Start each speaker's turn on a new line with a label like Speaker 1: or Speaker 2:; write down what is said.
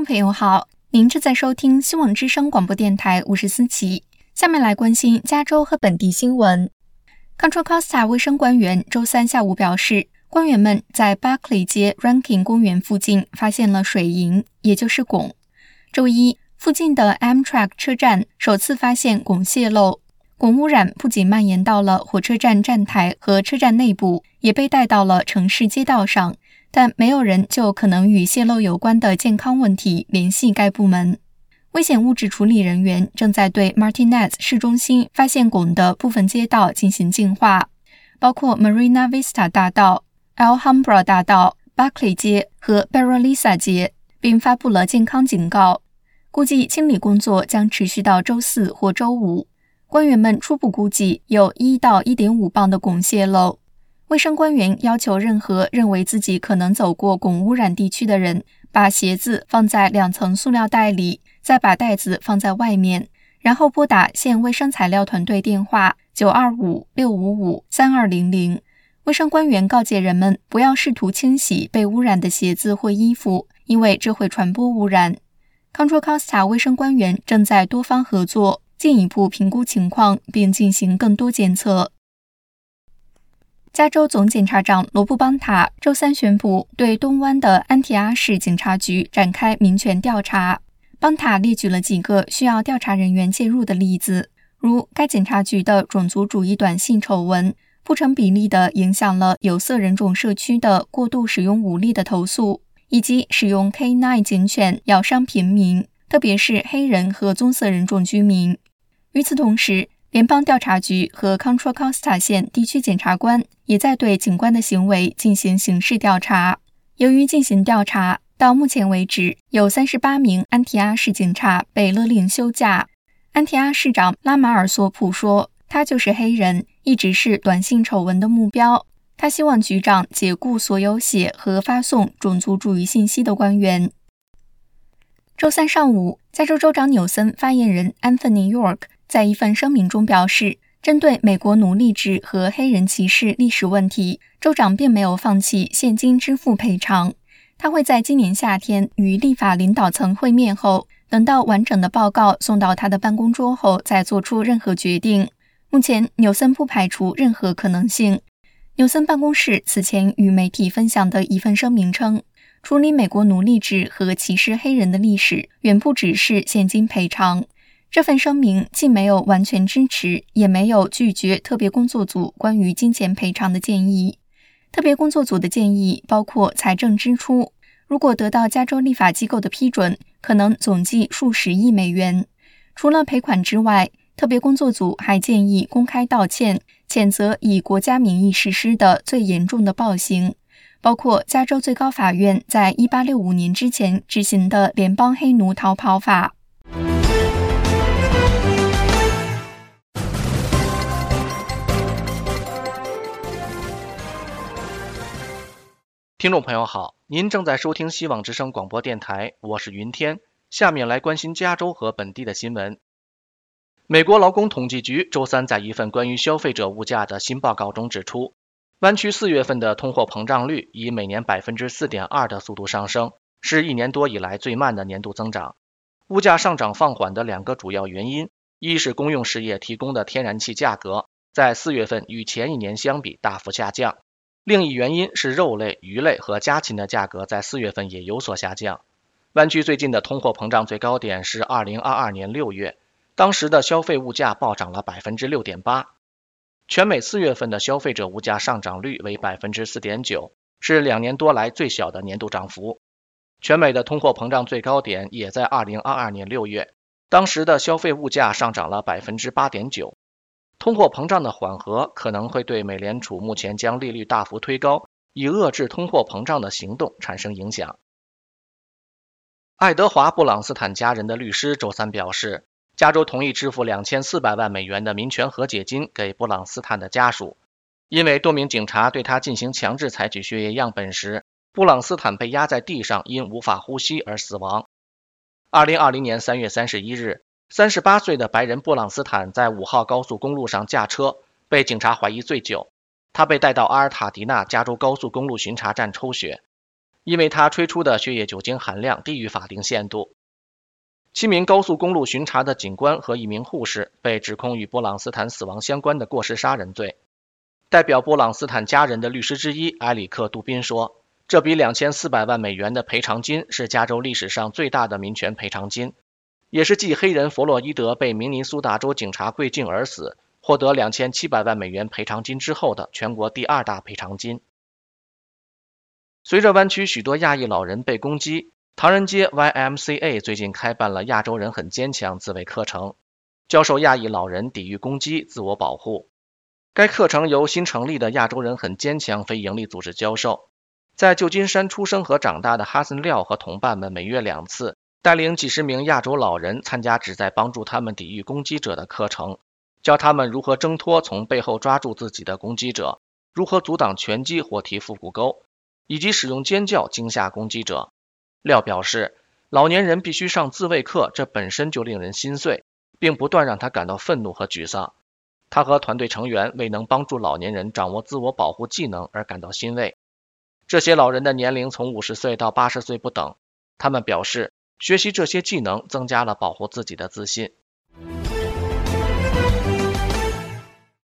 Speaker 1: 众朋友好，您正在收听希望之声广播电台，我是思琪。下面来关心加州和本地新闻。Contra Costa 卫生官员周三下午表示，官员们在 Berkeley 街 Rankin 公园附近发现了水银，也就是汞。周一，附近的 Amtrak 车站首次发现汞泄漏。汞污染不仅蔓延到了火车站站台和车站内部，也被带到了城市街道上，但没有人就可能与泄漏有关的健康问题联系该部门。危险物质处理人员正在对 Martinez 市中心发现汞的部分街道进行净化，包括 Marina Vista 大道、Alhambra 大道、Berkeley 街和 Barralisa 街，并发布了健康警告。估计清理工作将持续到周四或周五。官员们初步估计有1到 1.5 磅的汞泄漏。卫生官员要求任何认为自己可能走过汞污染地区的人，把鞋子放在2层塑料袋里，再把袋子放在外面，然后拨打县卫生材料团队电话925-655-3200。卫生官员告诫人们不要试图清洗被污染的鞋子或衣服，因为这会传播污染。Contra Costa 卫生官员正在多方合作，进一步评估情况，并进行更多监测。加州总检察长罗布邦塔周三宣布对东湾的安提阿市警察局展开民权调查。邦塔列举了几个需要调查人员介入的例子，如该检察局的种族主义短信丑闻，不成比例地影响了有色人种社区的过度使用武力的投诉，以及使用 K9 警犬咬伤平民，特别是黑人和棕色人种居民。与此同时，联邦调查局和 Contra Costa 县地区检察官也在对警官的行为进行刑事调查。由于进行调查，到目前为止有38名安提阿市警察被勒令休假。安提阿市长拉马尔索普说，他就是黑人，一直是短信丑闻的目标。他希望局长解雇所有写和发送种族主义信息的官员。周三上午，加州州长纽森发言人 Anthony York 在一份声明中表示，针对美国奴隶制和黑人歧视历史问题，州长并没有放弃现金支付赔偿。他会在今年夏天与立法领导层会面后，等到完整的报告送到他的办公桌后再做出任何决定。目前，纽森不排除任何可能性。纽森办公室此前与媒体分享的一份声明称，处理美国奴隶制和歧视黑人的历史远不只是现金赔偿。这份声明既没有完全支持，也没有拒绝特别工作组关于金钱赔偿的建议。特别工作组的建议包括财政支出，如果得到加州立法机构的批准，可能总计数十亿美元。除了赔款之外，特别工作组还建议公开道歉，谴责以国家名义实施的最严重的暴行，包括加州最高法院在1865年之前执行的联邦黑奴逃跑法。
Speaker 2: 听众朋友好，您正在收听希望之声广播电台，我是云天。下面来关心加州和本地的新闻。美国劳工统计局周三在一份关于消费者物价的新报告中指出，湾区4月份的通货膨胀率以每年 4.2% 的速度上升，是1年多以来最慢的年度增长。物价上涨放缓的2个主要原因，一是公用事业提供的天然气价格在4月份与前一年相比大幅下降。另一原因是肉类、鱼类和家禽的价格在4月份也有所下降。湾区最近的通货膨胀最高点是2022年6月，当时的消费物价暴涨了 6.8%。全美4月份的消费者物价上涨率为 4.9%， 是2年多来最小的年度涨幅。全美的通货膨胀最高点也在2022年6月，当时的消费物价上涨了 8.9%。通货膨胀的缓和可能会对美联储目前将利率大幅推高，以遏制通货膨胀的行动产生影响。爱德华·布朗斯坦家人的律师周三表示，加州同意支付2400万美元的民权和解金给布朗斯坦的家属，因为多名警察对他进行强制采取血液样本时，布朗斯坦被压在地上因无法呼吸而死亡。2020年3月31日，38岁的白人布朗斯坦在5号高速公路上驾车，被警察怀疑醉酒。他被带到阿尔塔迪纳加州高速公路巡查站抽血。 因为他吹出的血液酒精含量低于法定限度。7名高速公路巡查的警官和1名护士被指控与波朗斯坦死亡相关的过失杀人罪。代表波朗斯坦家人的律师之一埃里克·杜宾说，这笔2400万美元的赔偿金是加州历史上最大的民权赔偿金，也是继黑人弗洛伊德被明尼苏达州警察跪颈而死，获得2700万美元赔偿金之后的全国第2大赔偿金。随着湾区许多亚裔老人被攻击，唐人街 YMCA 最近开办了亚洲人很坚强自卫课程，教授亚裔老人抵御攻击、自我保护。该课程由新成立的亚洲人很坚强非营利组织教授。在旧金山出生和长大的哈森廖和同伴们每月2次带领几十名亚洲老人参加旨在帮助他们抵御攻击者的课程，教他们如何挣脱从背后抓住自己的攻击者，如何阻挡拳击或踢腹股沟，以及使用尖叫惊吓攻击者。廖表示，老年人必须上自卫课，这本身就令人心碎，并不断让他感到愤怒和沮丧。他和团队成员为能帮助老年人掌握自我保护技能而感到欣慰。这些老人的年龄从50岁到80岁不等，他们表示，学习这些技能增加了保护自己的自信。